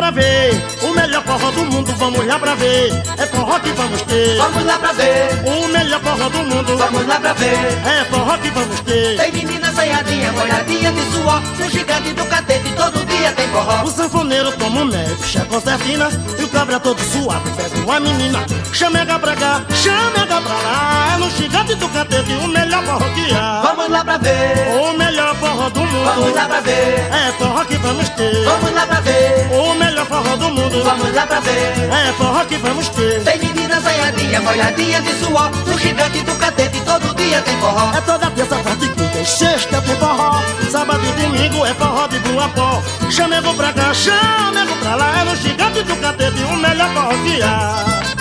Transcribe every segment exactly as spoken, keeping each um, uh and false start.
pra ver o melhor forró do mundo, vamos lá pra ver. É forró que vamos ter. Vamos lá pra ver o melhor forró do mundo, vamos lá pra ver. É forró que vamos ter. Tem menina ensaiadinha, molhadinha de suor, no gigante do catete, todo dia tem forró. O sanfoneiro toma um mexe, a concertina, e o cabra todo suave pega uma menina. Chamega pra cá, chamega pra lá, é no gigante do catete o melhor forró que há. Vamos lá pra ver o melhor forró do mundo, vamos lá pra ver. É forró que vamos ter. Vamos lá pra ver o melhor forró do mundo, vamos lá pra ver. É forró que vamos ter. Tem menina ensaiadinha, molhadinha de suor, no gigante do catete, todo dia tem forró. É toda terça, quarta e quinta e sexta tem forró. Sábado e domingo é forró de boa pó. Chamego pra cá, chamego pra lá, é no gigante do catete o melhor forró que há.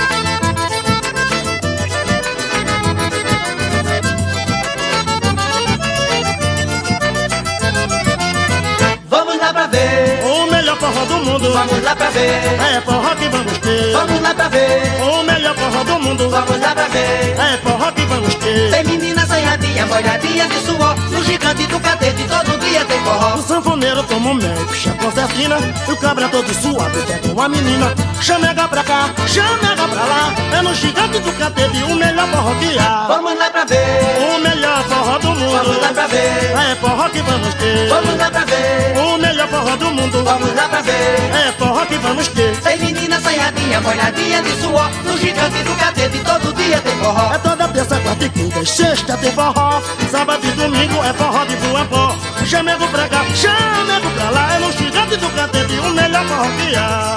Vamos lá pra ver o melhor forró do mundo, vamos lá pra ver. É forró que vamos ter. Vamos lá pra ver o melhor forró do mundo, vamos lá pra ver. É forró que vamos ter. Tem menina ensaiadinha, molhadinha de suor, no gigante do catete, todo dia tem forró. O sanfoneiro toma um mexe, a concertina, e o cabra todo suave pega uma menina. Chamega pra cá, chamega pra lá, é no gigante do catete o melhor forró que há. Vamos lá pra ver o melhor forró do mundo, vamos lá pra ver. É forró que vamos ter. Vamos lá pra ver o melhor forró do mundo, vamos lá pra ver. É forró que vamos ter. Tem menina ensaiadinha, molhadinha de suor, no gigante do catete, todo dia tem forró. É toda terça, quarta e quinta e sexta tem forró. Sábado e domingo é forró de boa pó. Chamego pra cá, chamego pra lá, é no gigante do catete o melhor forró que há.